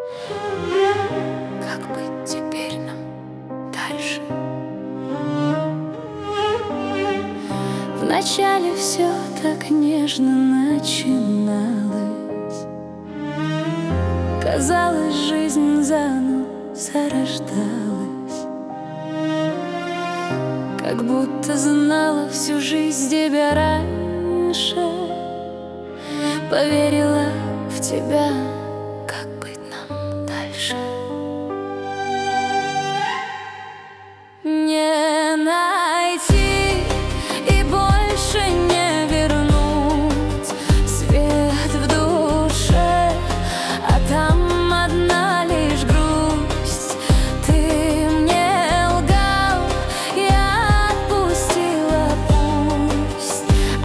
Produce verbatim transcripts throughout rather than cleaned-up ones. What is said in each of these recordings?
Как быть теперь нам дальше? Вначале все так нежно начиналось. Казалось, жизнь заново зарождалась. Как будто знала всю жизнь тебя раньше. Поверила в тебя. Как быть нам дальше? Не найти и больше не вернуть свет в душе, а там одна лишь грусть. Ты мне лгал, я отпустила, пусть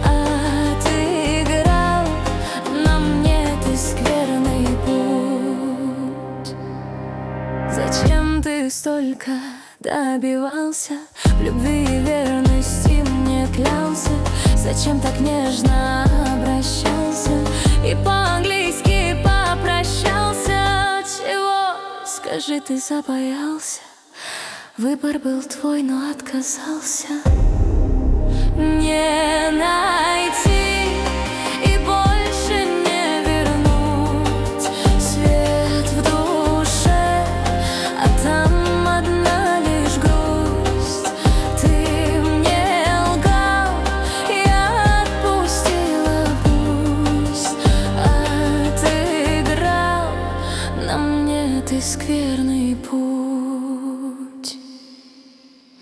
отыграл на мне ты скверный путь. Зачем ты столько добивался, в любви и верности мне клялся? Зачем так нежно обращался и по-английски попрощался? Чего, скажи, ты забоялся? Выбор был твой, но отказался. Не